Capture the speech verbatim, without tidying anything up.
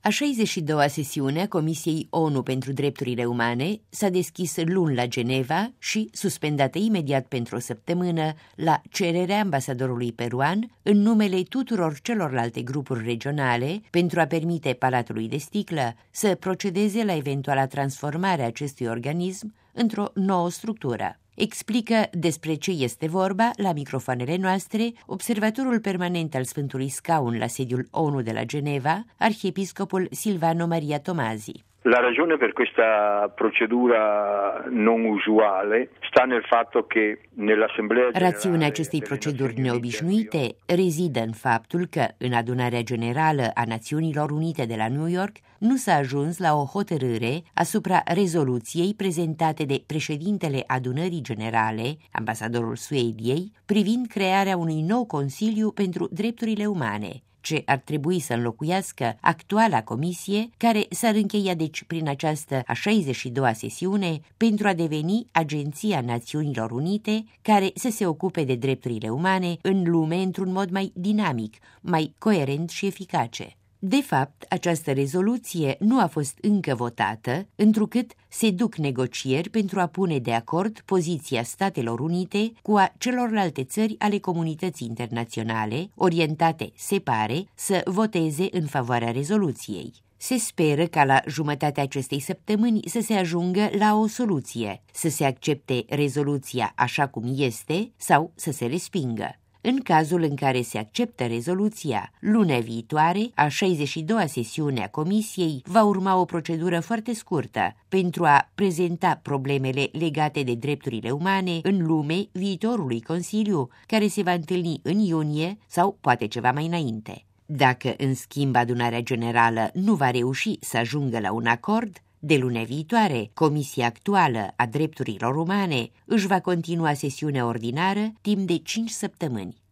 A șaizeci și doua sesiune a Comisiei ONU pentru Drepturile Umane s-a deschis luni la Geneva și suspendată imediat pentru o săptămână la cererea ambasadorului peruan în numele tuturor celorlalte grupuri regionale pentru a permite Palatului de Sticlă să procedeze la eventuala transformare a acestui organism într-o nouă structură. Explică despre ce este vorba la microfoanele noastre observatorul permanent al Sfântului Scaun la sediul ONU de la Geneva, arhiepiscopul Silvano Maria Tomasi. La ragione per questa procedura non usuale sta nel fatto che nell'Assemblea Generale... Rațiunea acestei proceduri neobișnuite rezidă în faptul că, în Adunarea Generală a Națiunilor Unite de la New York, nu s-a ajuns la o hotărâre asupra rezoluției prezentate de președintele Adunării Generale, ambasadorul Suediei, privind crearea unui nou Consiliu pentru Drepturile Umane, ce ar trebui să înlocuiască actuala comisie, care s-ar încheia deci prin această a șaizeci și doua sesiune pentru a deveni Agenția Națiunilor Unite, care să se ocupe de drepturile umane în lume într-un mod mai dinamic, mai coerent și eficace. De fapt, această rezoluție nu a fost încă votată, întrucât se duc negocieri pentru a pune de acord poziția Statelor Unite cu a celorlalte țări ale comunității internaționale, orientate, se pare, să voteze în favoarea rezoluției. Se speră ca la jumătatea acestei săptămâni să se ajungă la o soluție, să se accepte rezoluția așa cum este sau să se respingă. În cazul în care se acceptă rezoluția, lunea viitoare, a șaizeci și doua sesiune a Comisiei, va urma o procedură foarte scurtă pentru a prezenta problemele legate de drepturile umane în lume viitorului Consiliu, care se va întâlni în iunie sau poate ceva mai înainte. Dacă, în schimb, Adunarea Generală nu va reuși să ajungă la un acord, de lunea viitoare, Comisia actuală a Drepturilor Umane își va continua sesiunea ordinară timp de cinci săptămâni.